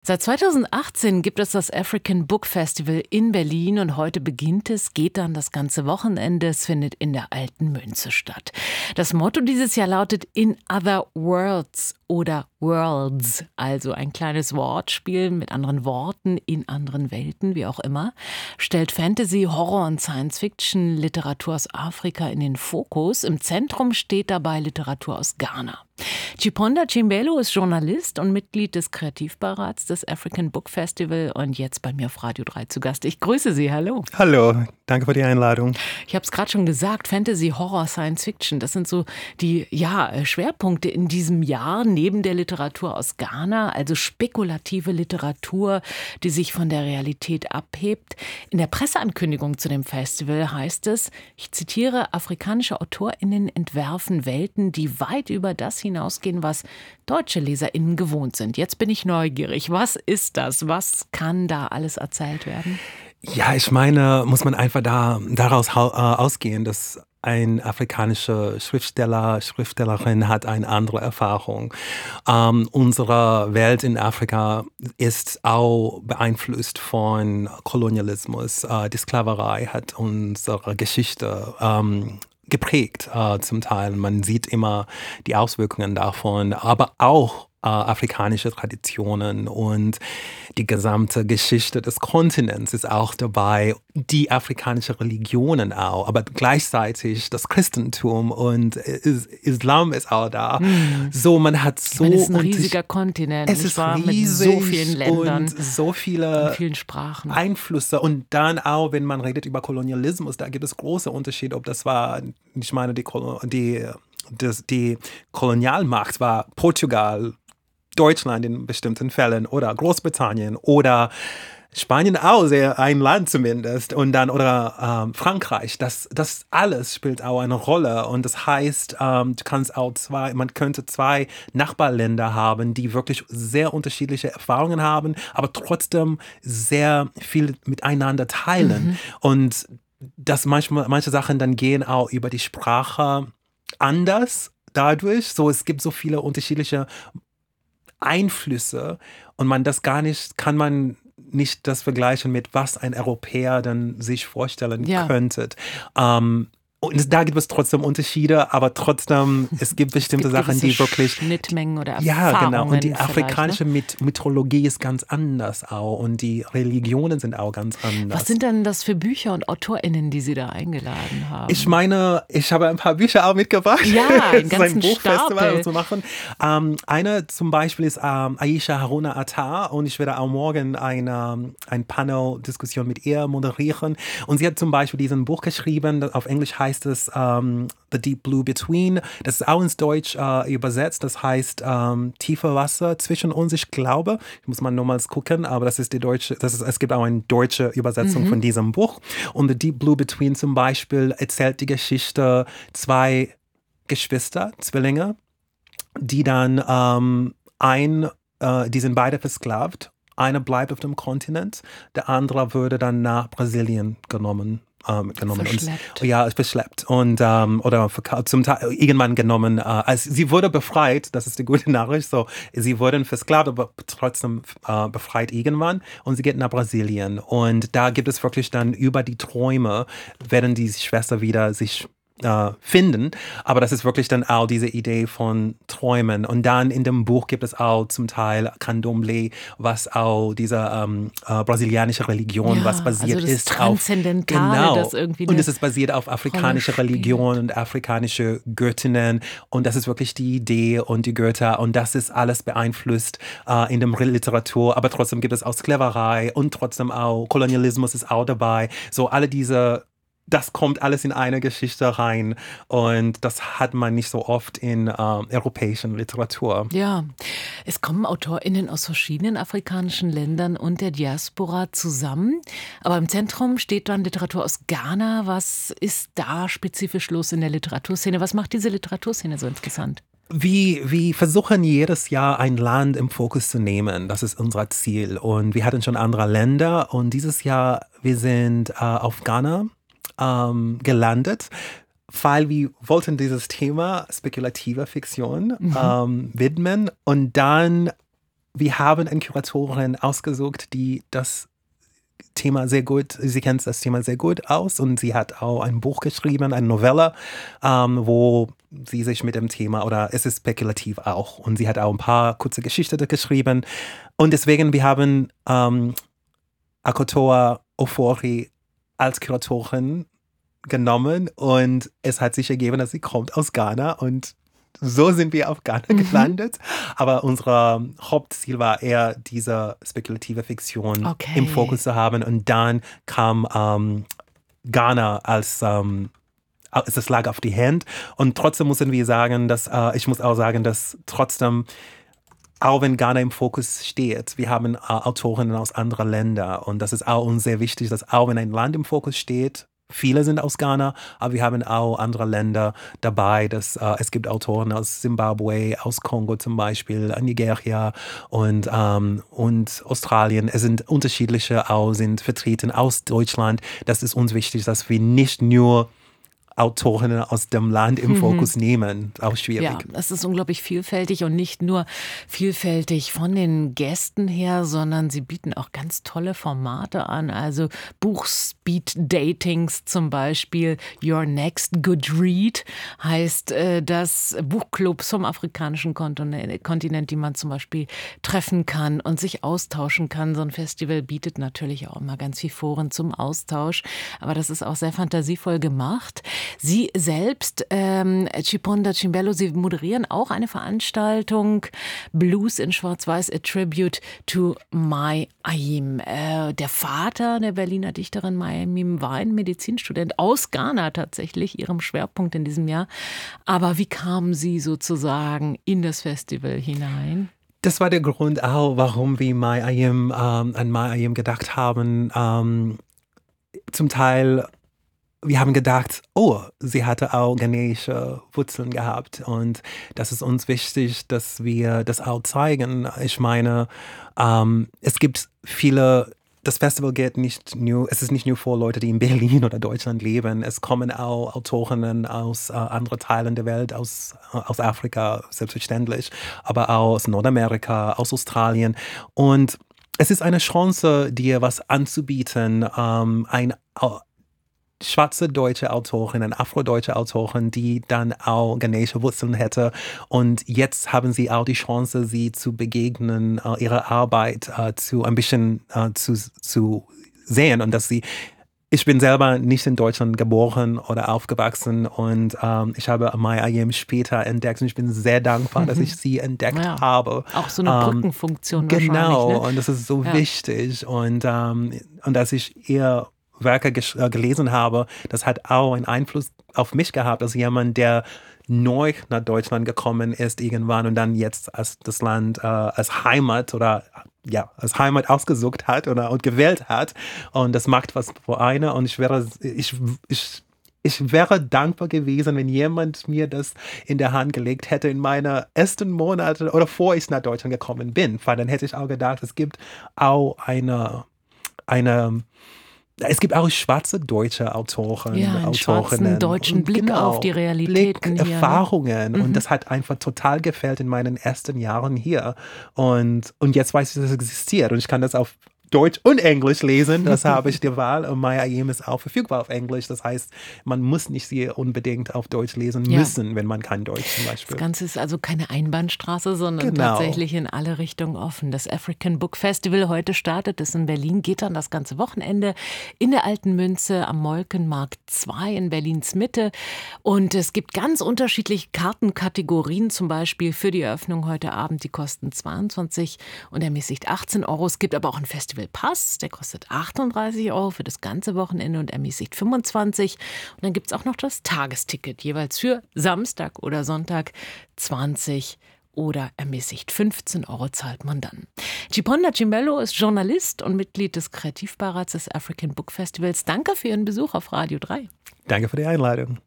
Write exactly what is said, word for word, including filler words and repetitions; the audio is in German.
Seit zweitausendachtzehn gibt es das African Book Festival in Berlin und heute beginnt es, geht dann das ganze Wochenende. Es findet in der Alten Münze statt. Das Motto dieses Jahr lautet In Other Worlds oder Worlds, also ein kleines Wortspiel mit anderen Worten in anderen Welten, wie auch immer, stellt Fantasy, Horror und Science-Fiction Literatur aus Afrika in den Fokus. Im Zentrum steht dabei Literatur aus Ghana. Chiponda Chimbelo ist Journalist und Mitglied des Kreativbeirats des African Book Festival und jetzt bei mir auf Radio drei zu Gast. Ich grüße Sie, hallo. Hallo, danke für die Einladung. Ich habe es gerade schon gesagt, Fantasy, Horror, Science Fiction, das sind so die ja, Schwerpunkte in diesem Jahr neben der Literatur aus Ghana, also spekulative Literatur, die sich von der Realität abhebt. In der Presseankündigung zu dem Festival heißt es, ich zitiere, afrikanische AutorInnen entwerfen Welten, die weit über das hinausgehen, was deutsche LeserInnen gewohnt sind. Jetzt bin ich neugierig. Was ist das? Was kann da alles erzählt werden? Ja, ich meine, muss man einfach da, daraus äh, ausgehen, dass ein afrikanischer Schriftsteller, Schriftstellerin hat eine andere Erfahrung. Ähm, unsere Welt in Afrika ist auch beeinflusst von Kolonialismus. Äh, die Sklaverei hat unsere Geschichte ähm, geprägt äh, zum Teil. Man sieht immer die Auswirkungen davon, aber auch äh, afrikanische Traditionen und die gesamte Geschichte des Kontinents ist auch dabei, die afrikanische Religionen auch, aber gleichzeitig das Christentum und Is- Islam ist auch da. Hm. So, man hat so... Ich meine, es ist ein riesiger Kontinent. Es ist war riesig mit so vielen Ländern und so viele und vielen Sprachen. Einflüsse. Und dann auch, wenn man redet über Kolonialismus, da gibt es große Unterschiede, ob das war, ich meine, die, die, das, die Kolonialmacht war Portugal, Deutschland in bestimmten Fällen oder Großbritannien oder Spanien auch, sehr ein Land zumindest, und dann oder ähm, Frankreich. Das, das alles spielt auch eine Rolle und das heißt, ähm, du kannst auch zwei, man könnte zwei Nachbarländer haben, die wirklich sehr unterschiedliche Erfahrungen haben, aber trotzdem sehr viel miteinander teilen. Mhm. Und dass manchmal manche Sachen dann gehen auch über die Sprache anders dadurch. So, es gibt so viele unterschiedliche Einflüsse und man das gar nicht, kann man nicht das vergleichen mit was ein Europäer dann sich vorstellen ja. könnte. Ähm, und da gibt es trotzdem Unterschiede, aber trotzdem, es gibt bestimmte es gibt Sachen, die wirklich... Schnittmengen oder Erfahrungen. Ja, genau. Und die afrikanische ne? Mythologie ist ganz anders auch und die Religionen sind auch ganz anders. Was sind denn das für Bücher und AutorInnen, die Sie da eingeladen haben? Ich meine, ich habe ein paar Bücher auch mitgebracht. Ja, ein ganzen ein Buchfestival zu machen. Ähm, eine zum Beispiel ist ähm, Aisha Haruna Attar und ich werde auch morgen eine, ein Panel-Diskussion mit ihr moderieren. Und sie hat zum Beispiel diesen Buch geschrieben, auf Englisch heißt heißt es um, The Deep Blue Between. Das ist auch ins Deutsch uh, übersetzt. Das heißt um, Tiefe Wasser zwischen uns. Ich glaube, ich muss mal nochmals gucken, aber das ist die deutsche, das ist, es gibt auch eine deutsche Übersetzung mhm. von diesem Buch. Und The Deep Blue Between zum Beispiel erzählt die Geschichte zwei Geschwister, Zwillinge, die dann um, ein, uh, die sind beide versklavt. Einer bleibt auf dem Kontinent, der andere würde dann nach Brasilien genommen. Ähm, genommen verschleppt. Und, ja, verschleppt und ähm, oder zum Teil irgendwann genommen. Äh, also sie wurde befreit, das ist die gute Nachricht. So, sie wurden versklavt, aber trotzdem äh, befreit irgendwann und sie geht nach Brasilien. Und da gibt es wirklich dann über die Träume, werden die Schwester wieder sich Uh, finden, aber das ist wirklich dann auch diese Idee von Träumen. Und dann in dem Buch gibt es auch zum Teil Candomblé, was auch diese ähm, äh, brasilianische Religion, ja, was basiert also das ist Transzendentale, auf, genau, das irgendwie und es ist basiert auf afrikanische Rolle Religion und afrikanische Göttinnen und das ist wirklich die Idee und die Götter und das ist alles beeinflusst äh, in der Literatur, aber trotzdem gibt es auch Sklaverei und trotzdem auch Kolonialismus ist auch dabei. So alle diese Das kommt alles in eine Geschichte rein und das hat man nicht so oft in äh, europäischen Literatur. Ja, es kommen AutorInnen aus verschiedenen afrikanischen Ländern und der Diaspora zusammen, aber im Zentrum steht dann Literatur aus Ghana. Was ist da spezifisch los in der Literaturszene? Was macht diese Literaturszene so interessant? Wir, wir versuchen jedes Jahr ein Land im Fokus zu nehmen. Das ist unser Ziel und wir hatten schon andere Länder und dieses Jahr, wir sind äh, auf Ghana Ähm, gelandet, weil wir wollten dieses Thema spekulative Fiktion mhm. ähm, widmen und dann wir haben eine Kuratorin ausgesucht, die das Thema sehr gut, sie kennt das Thema sehr gut aus und sie hat auch ein Buch geschrieben, eine Novelle, ähm, wo sie sich mit dem Thema, oder es ist spekulativ auch, und sie hat auch ein paar kurze Geschichten geschrieben und deswegen, wir haben ähm, Akotoa Ofori als Kuratorin genommen und es hat sich ergeben, dass sie kommt aus Ghana und so sind wir auf Ghana mhm. gelandet. Aber unser Hauptziel war eher, diese spekulative Fiktion okay. im Fokus zu haben. Und dann kam ähm, Ghana als, ähm, als das lag auf die Hand. Und trotzdem müssen wir sagen, dass äh, ich muss auch sagen, dass trotzdem, auch wenn Ghana im Fokus steht, wir haben äh, Autorinnen aus anderen Ländern. Und das ist auch uns sehr wichtig, dass auch wenn ein Land im Fokus steht, viele sind aus Ghana, aber wir haben auch andere Länder dabei. Dass, äh, es gibt Autoren aus Zimbabwe, aus Kongo zum Beispiel, Nigeria und, ähm, und Australien. Es sind unterschiedliche auch, sind vertreten aus Deutschland. Das ist uns wichtig, dass wir nicht nur Autorinnen aus dem Land im mhm. Fokus nehmen. Auch schwierig. Ja, es ist unglaublich vielfältig und nicht nur vielfältig von den Gästen her, sondern sie bieten auch ganz tolle Formate an. Also Buchspeed-Datings zum Beispiel. Your Next Good Read heißt äh, das Buchclubs vom afrikanischen Kontinent, Kontinent, die man zum Beispiel treffen kann und sich austauschen kann. So ein Festival bietet natürlich auch immer ganz viel Foren zum Austausch, aber das ist auch sehr fantasievoll gemacht. Sie selbst, ähm, Chiponda Chimbello, Sie moderieren auch eine Veranstaltung, Blues in Schwarz-Weiß, a Tribute to Mai Ayim. Äh, der Vater der Berliner Dichterin Mai Ayim war ein Medizinstudent aus Ghana tatsächlich, ihrem Schwerpunkt in diesem Jahr. Aber wie kamen Sie sozusagen in das Festival hinein? Das war der Grund auch, warum wir Mai Ayim, ähm, an Mai Ayim gedacht haben. Ähm, zum Teil Wir haben gedacht, oh, sie hatte auch ghanesische Wurzeln gehabt und das ist uns wichtig, dass wir das auch zeigen. Ich meine, ähm, es gibt viele, das Festival geht nicht nur, es ist nicht nur für Leute, die in Berlin oder Deutschland leben. Es kommen auch Autorinnen aus äh, anderen Teilen der Welt, aus, äh, aus Afrika selbstverständlich, aber auch aus Nordamerika, aus Australien und es ist eine Chance, dir was anzubieten, ähm, ein schwarze deutsche Autorin, eine afrodeutsche Autorin, die dann auch ghanesische Wurzeln hätte. Und jetzt haben sie auch die Chance, sie zu begegnen, äh, ihre Arbeit äh, zu ein bisschen äh, zu, zu sehen. Und dass sie, ich bin selber nicht in Deutschland geboren oder aufgewachsen und ähm, ich habe Mai Ayim später entdeckt und ich bin sehr dankbar, dass ich sie entdeckt ja, habe. Auch so eine Brückenfunktion ähm, wahrscheinlich. Genau, ne? Und das ist so ja. wichtig. Und, ähm, und dass ich ihr Werke gelesen habe, das hat auch einen Einfluss auf mich gehabt, als jemand, der neu nach Deutschland gekommen ist irgendwann und dann jetzt als das Land äh, als Heimat oder ja, als Heimat ausgesucht hat oder und gewählt hat. Und das macht was für eine. Und ich wäre, ich, ich, ich wäre dankbar gewesen, wenn jemand mir das in der Hand gelegt hätte in meine ersten Monate oder vor ich nach Deutschland gekommen bin. Weil dann hätte ich auch gedacht, es gibt auch eine, eine Es gibt auch schwarze deutsche Autoren, ja, einen Autorinnen. deutschen Blick genau, auf die Realitäten Blick, hier. Erfahrungen. Mhm. Und das hat einfach total gefällt in meinen ersten Jahren hier. Und, und jetzt weiß ich, dass es existiert. Und ich kann das auf Deutsch und Englisch lesen. Das habe ich die Wahl. Und Mai Ayim ist auch verfügbar auf Englisch. Das heißt, man muss nicht sie unbedingt auf Deutsch lesen ja. müssen, wenn man kein Deutsch zum Beispiel. Das Ganze ist also keine Einbahnstraße, sondern genau. tatsächlich in alle Richtungen offen. Das African Book Festival heute startet es in Berlin, geht dann das ganze Wochenende in der Alten Münze am Molkenmarkt zwei in Berlins Mitte. Und es gibt ganz unterschiedliche Kartenkategorien, zum Beispiel für die Eröffnung heute Abend. Die kosten zweiundzwanzig und ermäßigt achtzehn Euro. Es gibt aber auch ein Festival Pass, der kostet achtunddreißig Euro für das ganze Wochenende und ermäßigt fünfundzwanzig. Und dann gibt es auch noch das Tagesticket, jeweils für Samstag oder Sonntag zwanzig oder ermäßigt fünfzehn Euro zahlt man dann. Chiponda Chimbello ist Journalist und Mitglied des Kreativbeirats des African Book Festivals. Danke für Ihren Besuch auf Radio drei. Danke für die Einladung.